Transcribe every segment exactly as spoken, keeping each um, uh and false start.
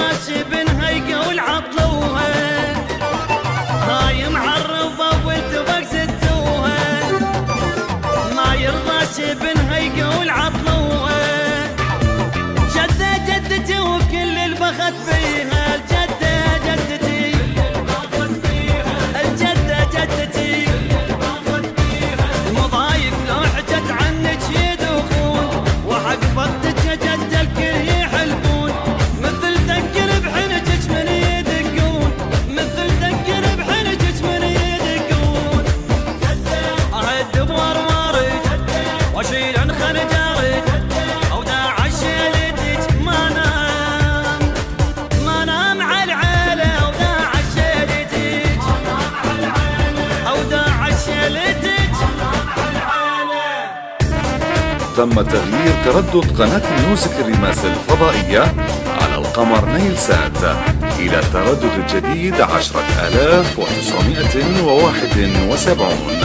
يرضاش بنهيقة والعطلوها هاي معرفة والتبق ستوها ما يرضاش بنهيقة والعطلوها جدة جدتي وكل البخت فيها الجدة جدتي الجدة جدتي المضايق لو حجت عنك يدخون وحق بطتك يا جدة الكل يحلفون مثل دقر بحنجك من يدقون مثل دقر بحنجك من يدقون أهد بورورك واشيل عن خنجرك أو داعش يلدك ما نام ما نام على العالة أو داعش يلدك أو داعش يلدك. تم تغيير تردد قناة ميوزك الريماس الفضائية على القمر نيل سات إلى التردد الجديد عشرة آلاف وتسعمائة وواحد وسبعون.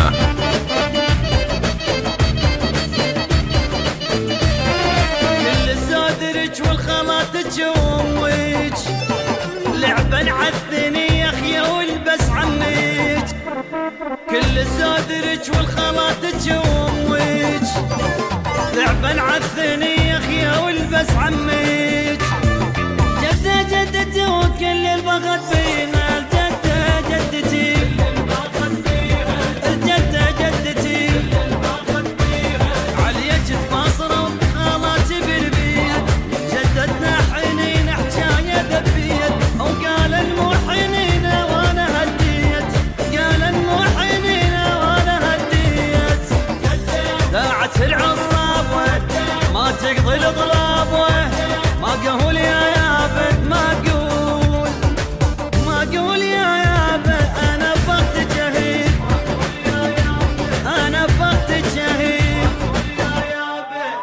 كل الزودرج والخلاطج وامك لعبا عالثني يا اخي والبس عمك كل الزودرج والخلاطج وامك لعبا عالثني يا اخي والبس عمك جدة جدتي وكل البغت فينا الجدة جدتي الجدة جدتي عليك تباصرة وخالاتي بالبيت جدتنا حنين حجاية ذبيت وقال المحنين وانا هديت قال المحنين وانا هديت داعت العصابة ما تقضي الغلابة ما قول يا يابا ما قول ما قول يا يابا انا بغت جهيد انا بغت جهيد يا يابا.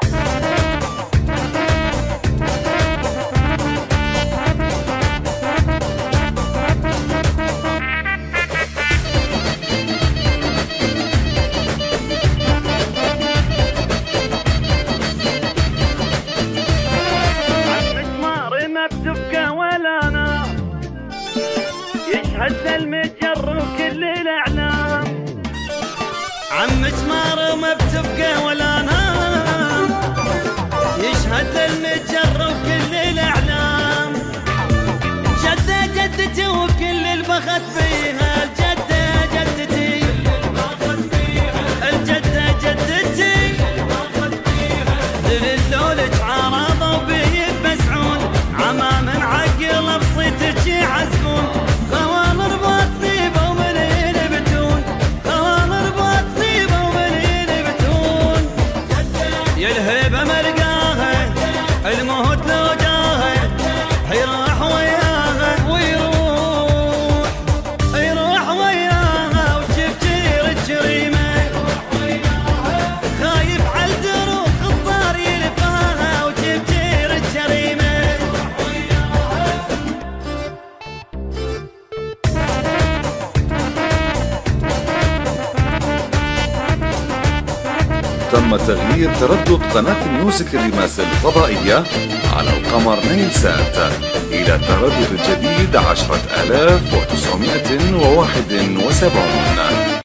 يشهد المجر وكل الاعلام عمك مار ما بتبقى ولا نام يشهد المجر وكل الاعلام جدة جدتي وكل البخت فيها الجدة جدتي الجدة جدتي دللولك عرضوا بيه يبسعون عمام عقل بصيتك يعزفون الهيبة ملقاها الموت لو جاها يروح وياها ويروح يروح وياها وشفتير الجريمة خايف عالدروخ الضار يلفاها وشفتير الجريمة. تم تغيير تردد قناة ميوزك الريماس الفضائية على القمر نيل سات إلى التردد الجديد عشرة آلاف وتسعمائة وواحد وسبعون.